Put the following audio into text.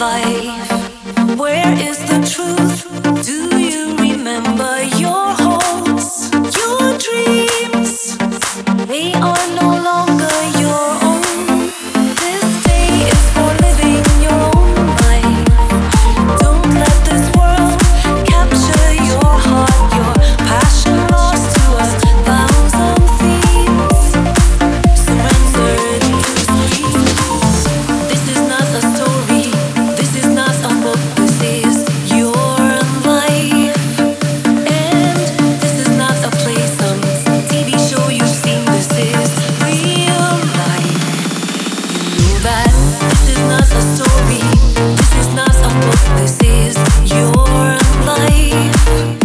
life. Where is the truth? Do you remember your hopes, your dreams? They are no longer your own. This day is for living your own life. Don't let this world capture your heart, your passion lost to a thousand thieves. Surrender to sleep. This is not a story. This is not a book. This is your life. And this is not a play, some TV show you've seen. This is real life. You know that this is not a story. This is not a book. This is your life.